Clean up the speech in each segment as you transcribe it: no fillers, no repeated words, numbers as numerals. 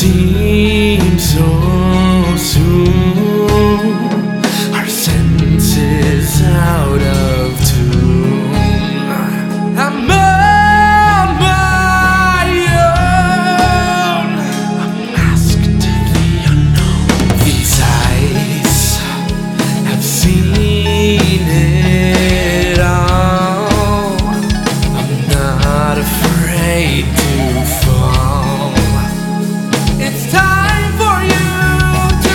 seems so soon. Our senses out of tune. I'm on my own. I'm masked to the unknown. These eyes have seen it all. I'm not afraid to fall. It's time for you to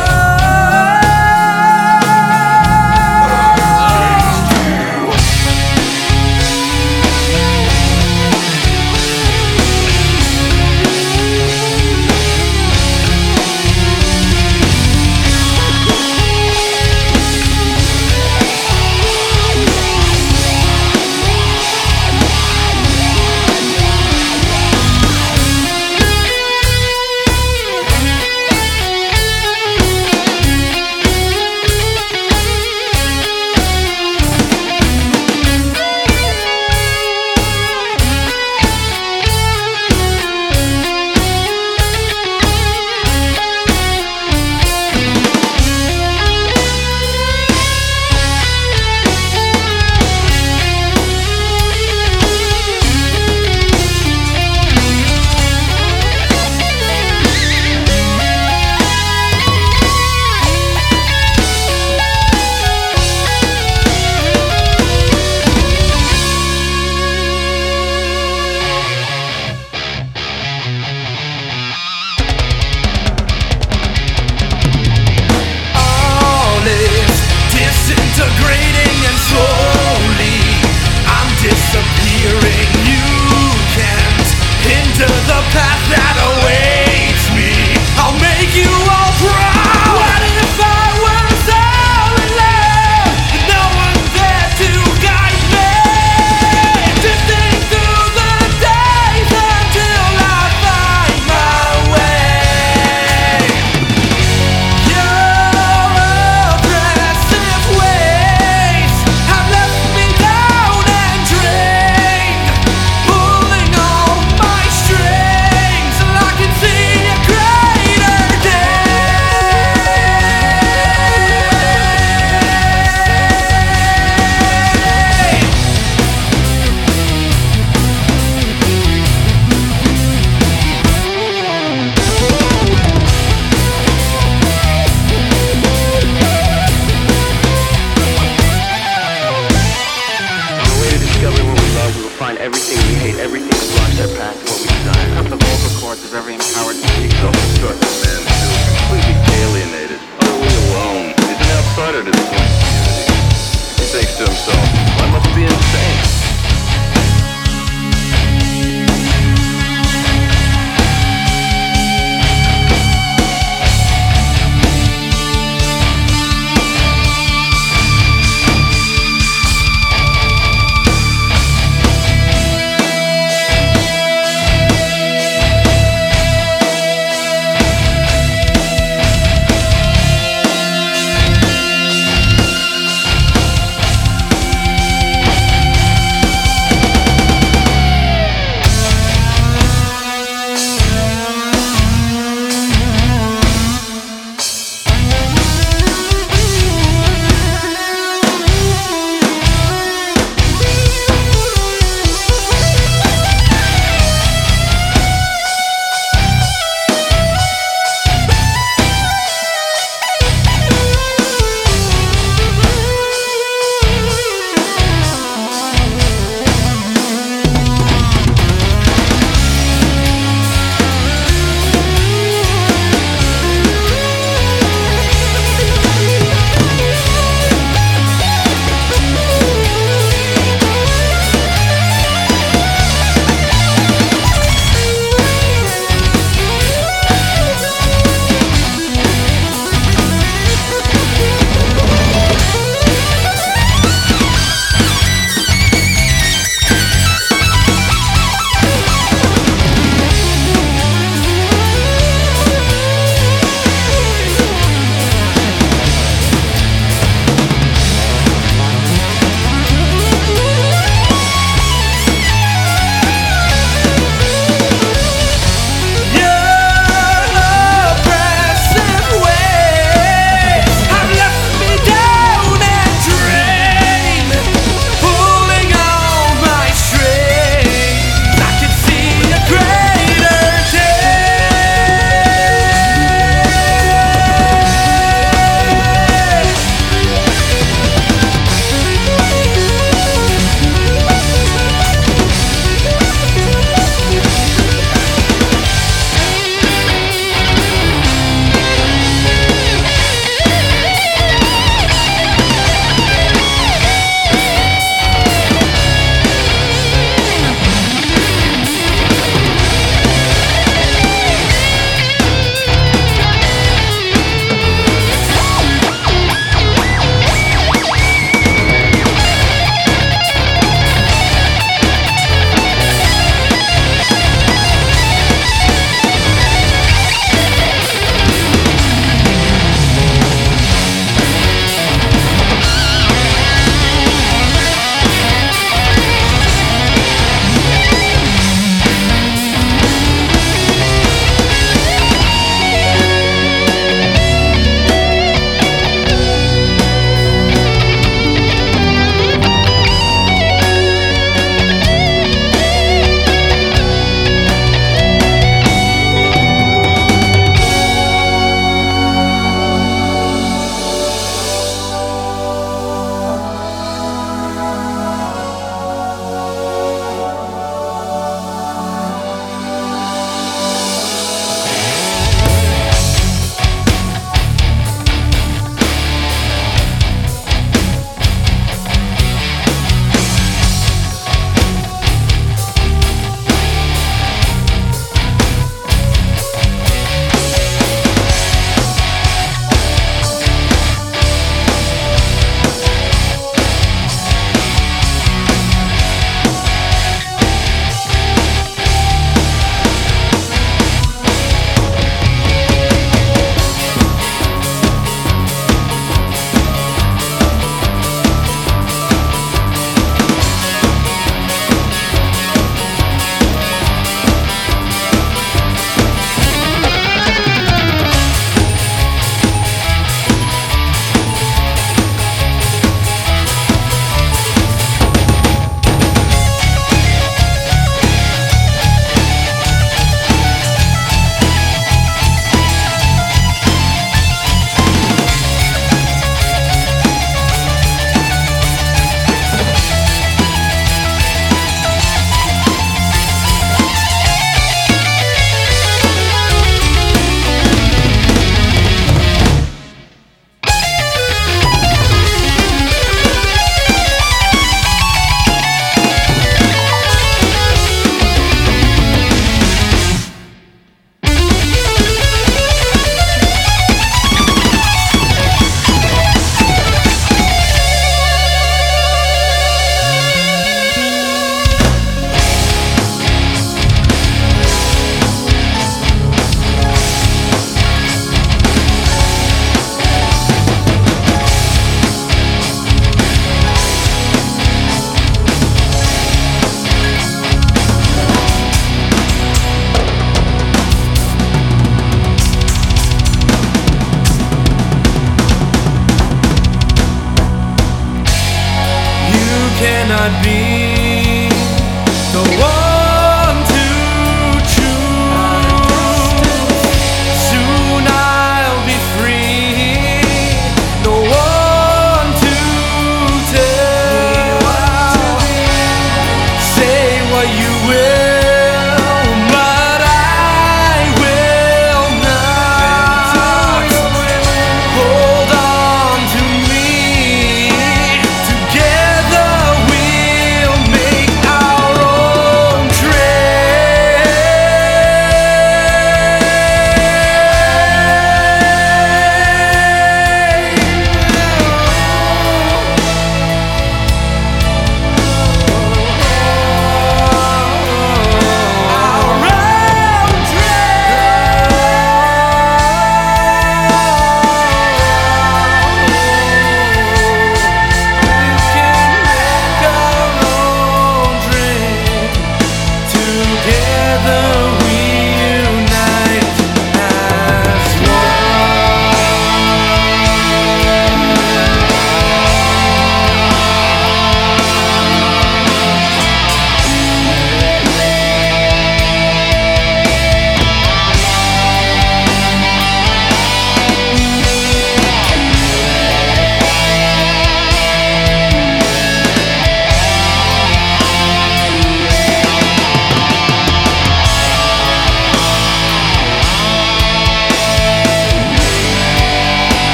disintegrating and slowly I'm disappearing. You can't hinder the path that awaits me. I'll make you all proud. What if I was all alone? No one there to guide me. Drifting through the days until I find my way. Your oppressive ways have left me down and drained, pulling all my strings till I can see a greater On the way to discover what we love, we will find everything we hate, everything that blocks our path to what we desire. Cut the vocal cords of every empowered entity. Self-destructive man feels completely alienated, utterly alone. He's an outsider to this community. He thinks to himself, I must be insane.